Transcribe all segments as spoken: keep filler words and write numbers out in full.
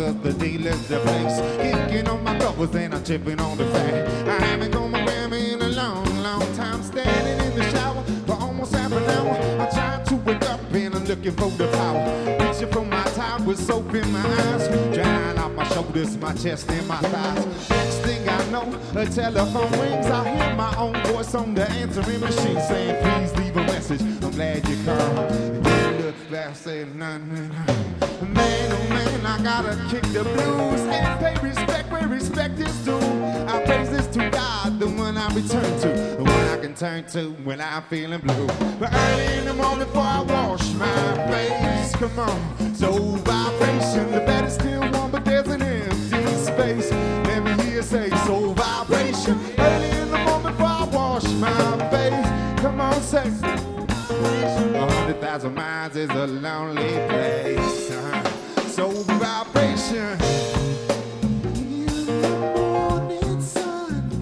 cause the dealer's the place. Kicking on my covers and I'm chipping on the fan. I haven't gone my Grammy in a long, long time. Standing in the shower for almost half an hour. I'm trying to wake up and I'm looking for the power. Reaching for my towel with soap in my eyes. Drying off my shoulders, my chest and my thighs. Next thing I know, a telephone rings. I hear my own voice on the answering machine saying, please leave a message. I'm glad you called. You look back, say nothing. Man, oh man, I gotta kick the blues and pay respect where respect is due. I praise this to God, the one I return to, the one I can turn to when I'm feeling blue. But early in the morning before I wash my face, come on, soul vibration. The bed is still warm, but there's an empty space. Let me hear you say soul vibration. Early in the morning before I wash my face, come on, say. A hundred thousand miles is a lonely place. Uh-huh. Soul vibration. In the morning sun,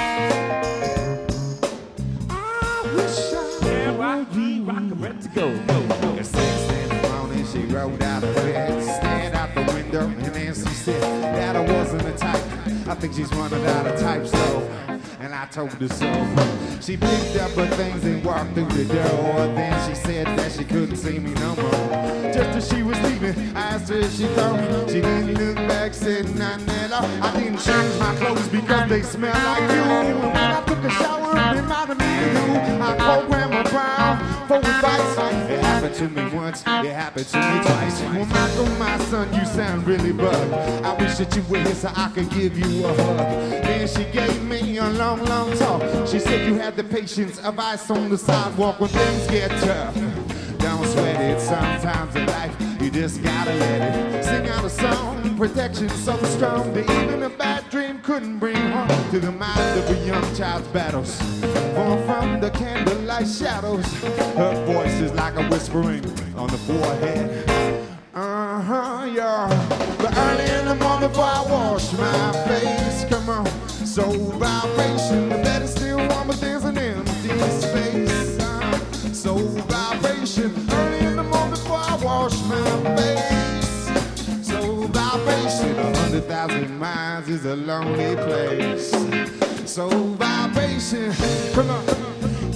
I wish I yeah, rock, rock, I'm ready to go. go, go. At six in the morning, she rolled out of bed, stared out the window, and then she said that I wasn't the type. I think she's running out of type, so. And I told her so. She picked up her things and walked through the door. Then she said that she couldn't see me no more. Just as she was leaving, I asked her if she thought. She didn't look back, said nothing at all. I didn't change my clothes because they smell like you. And when I took a shower, it reminded me of you. I called Grandma Brown for advice. It happened to me once, it happened to me twice. Well, Michael, my son, you sound really bugged. I wish that you were here so I could give you a hug. Then she gave me a long, long talk. She said you had the patience of ice on the sidewalk when things get tough. Don't sweat it, sometimes in life you just gotta let it. Sing out a song, protection so strong that even a bad dream couldn't bring harm to the mind of a young child's battles. Born from the candlelight shadows, her voice is like a whispering on the forehead. Uh-huh, yeah. But early in the morning before I wash my face, come on, soul vibration. The bed is still warm, but there's an empty space. Uh, soul vibration. Early in the morning before I wash my face. Soul vibration. A hundred thousand miles is a lonely place. Soul vibration. Come on, come on.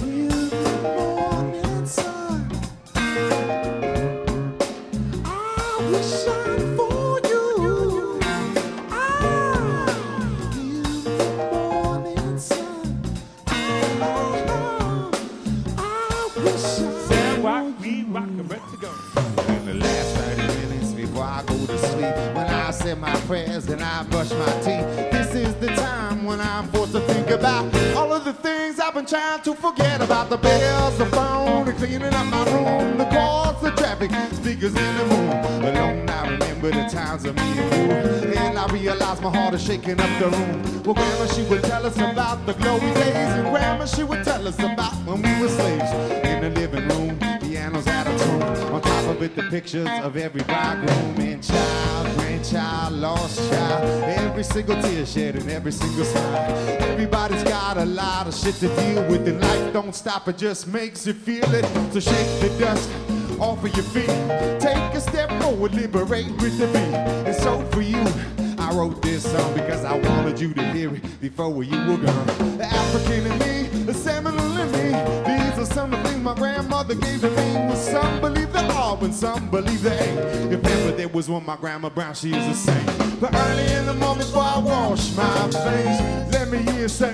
My prayers and I brush my teeth. This is the time when I'm forced to think about all of the things I've been trying to forget about. The bills, the phone, and cleaning up my room, the calls, the traffic, speakers in the moon. Alone I remember the times of me and you, and I realize my heart is shaking up the room. Well, Grandma, she would tell us about the glory days, and Grandma, she would tell us about when we were slaves in the living room. Pianos out of tune. On top of it, the pictures of every bridegroom and child, grandchild, lost child. Every single tear shed and every single smile. Everybody's got a lot of shit to deal with, and life don't stop, it just makes you feel it. So shake the dust off of your feet. Take a step forward, liberate with the beat. And so for you, I wrote this song because I wanted you to hear it before you were gone. The African in me, the Seminole in me. These are some of the things my grandmother gave to me. Well, some believe the R and some believe the A. If ever there was one, my Grandma Brown, she is a saint. But early in the morning before I wash my face, let me hear you say,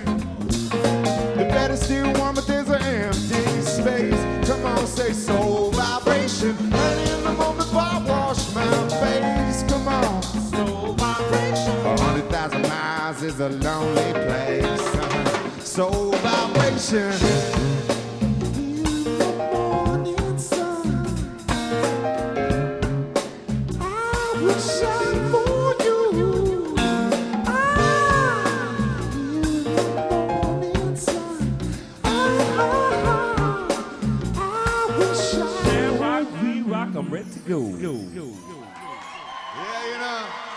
the bed is still warm, but there's an empty space. Come on, say soul vibration. Early in the morning before I wash my face, come on, soul vibration. A hundred thousand miles is a lonely place. Uh-huh. Soul vibration. I'm ready to go. go, go, go. Yeah, you know.